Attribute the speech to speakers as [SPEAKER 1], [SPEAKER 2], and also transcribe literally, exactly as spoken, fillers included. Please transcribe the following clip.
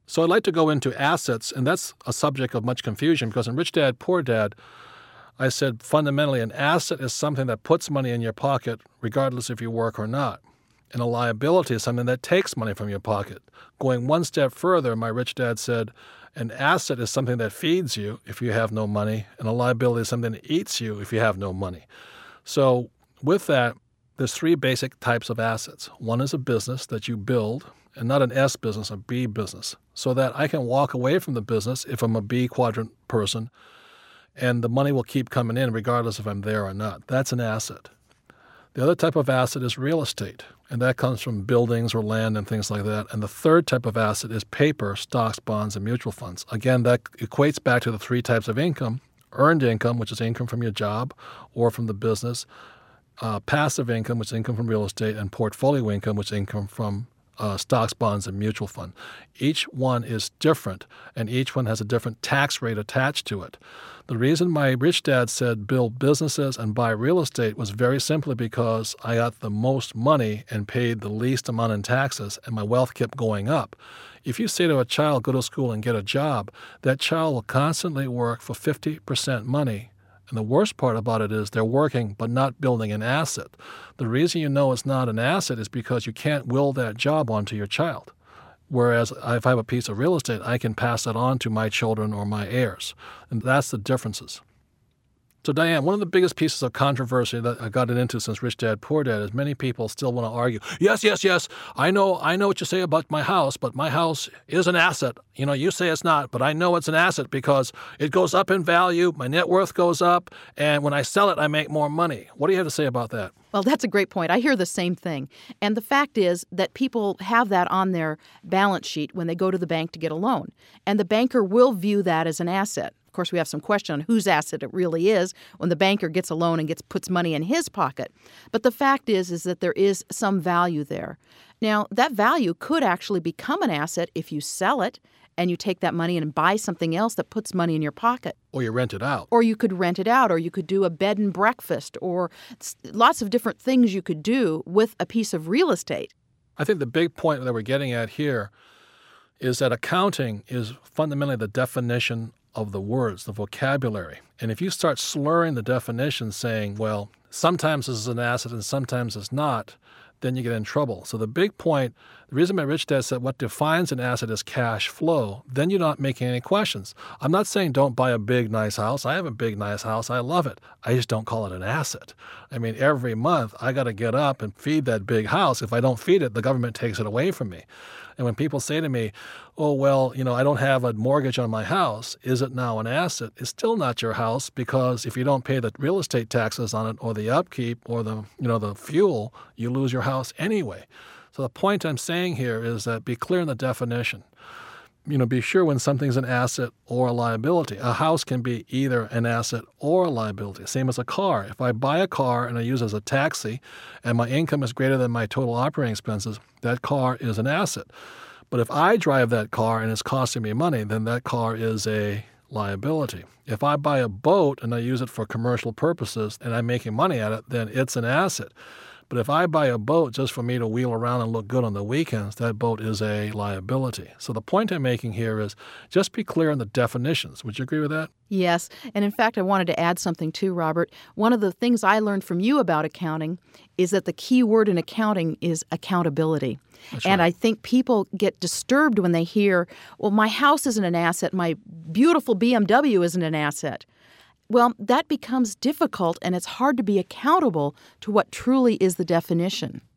[SPEAKER 1] So I'd like to go into assets, and that's a subject of much confusion because in Rich Dad, Poor Dad, I said fundamentally an asset is something that puts money in your pocket regardless if you work or not. And a liability is something that takes money from your pocket. Going one step further, my rich dad said, an asset is something that feeds you if you have no money, and a liability is something that eats you if you have no money. So with that, there's three basic types of assets. One is a business that you build, and not an S business, a B business, so that I can walk away from the business if I'm a B quadrant person, and the money will keep coming in regardless if I'm there or not. That's an asset. The other type of asset is real estate, and that comes from buildings or land and things like that. And the third type of asset is paper, stocks, bonds, and mutual funds. Again, that equates back to the three types of income: earned income, which is income from your job or from the business, uh, passive income, which is income from real estate, and portfolio income, which is income from uh, stocks, bonds, and mutual fund. Each one is different, and each one has a different tax rate attached to it. The reason my rich dad said build businesses and buy real estate was very simply because I got the most money and paid the least amount in taxes, and my wealth kept going up. If you say to a child, go to school and get a job, that child will constantly work for fifty percent money. And the worst part about it is they're working but not building an asset. The reason you know it's not an asset is because you can't will that job onto your child. Whereas if I have a piece of real estate, I can pass it on to my children or my heirs. And that's the differences. So, Diane, one of the biggest pieces of controversy that I've gotten into since Rich Dad, Poor Dad is many people still want to argue, yes, yes, yes, I know I know what you say about my house, but my house is an asset. You know, you say it's not, but I know it's an asset because it goes up in value, my net worth goes up, and when I sell it, I make more money. What do you have to say about that?
[SPEAKER 2] Well, that's a great point. I hear the same thing. And the fact is that people have that on their balance sheet when they go to the bank to get a loan. And the banker will view that as an asset. Of course, we have some question on whose asset it really is when the banker gets a loan and gets puts money in his pocket. But the fact is, is that there is some value there. Now, that value could actually become an asset if you sell it and you take that money and buy something else that puts money in your pocket.
[SPEAKER 1] Or you rent it out.
[SPEAKER 2] Or you could rent it out, or you could do a bed and breakfast, or lots of different things you could do with a piece of real estate.
[SPEAKER 1] I think the big point that we're getting at here is that accounting is fundamentally the definition of the words, the vocabulary. And if you start slurring the definition saying, well, sometimes this is an asset and sometimes it's not, then you get in trouble. So the big point, the reason my rich dad said what defines an asset is cash flow, then you're not making any questions. I'm not saying don't buy a big, nice house. I have a big, nice house. I love it. I just don't call it an asset. I mean, every month I got to get up and feed that big house. If I don't feed it, the government takes it away from me. And when people say to me, oh, well, you know, I don't have a mortgage on my house, is it now an asset? It's still not your house because if you don't pay the real estate taxes on it or the upkeep or the, you know, the fuel, you lose your house anyway. So the point I'm saying here is that be clear in the definition. You know, be sure when something's an asset or a liability. A house can be either an asset or a liability, same as a car. If I buy a car and I use it as a taxi and my income is greater than my total operating expenses, that car is an asset. But if I drive that car and it's costing me money, then that car is a liability. If I buy a boat and I use it for commercial purposes and I'm making money at it, then it's an asset. But if I buy a boat just for me to wheel around and look good on the weekends, that boat is a liability. So the point I'm making here is just be clear on the definitions. Would you agree with that?
[SPEAKER 2] Yes. And in fact, I wanted to add something too, Robert. One of the things I learned from you about accounting is that the key word in accounting is accountability.
[SPEAKER 1] That's
[SPEAKER 2] and
[SPEAKER 1] right.
[SPEAKER 2] I think people get disturbed when they hear, well, my house isn't an asset, my beautiful B M W isn't an asset. Well, that becomes difficult, and it's hard to be accountable to what truly is the definition.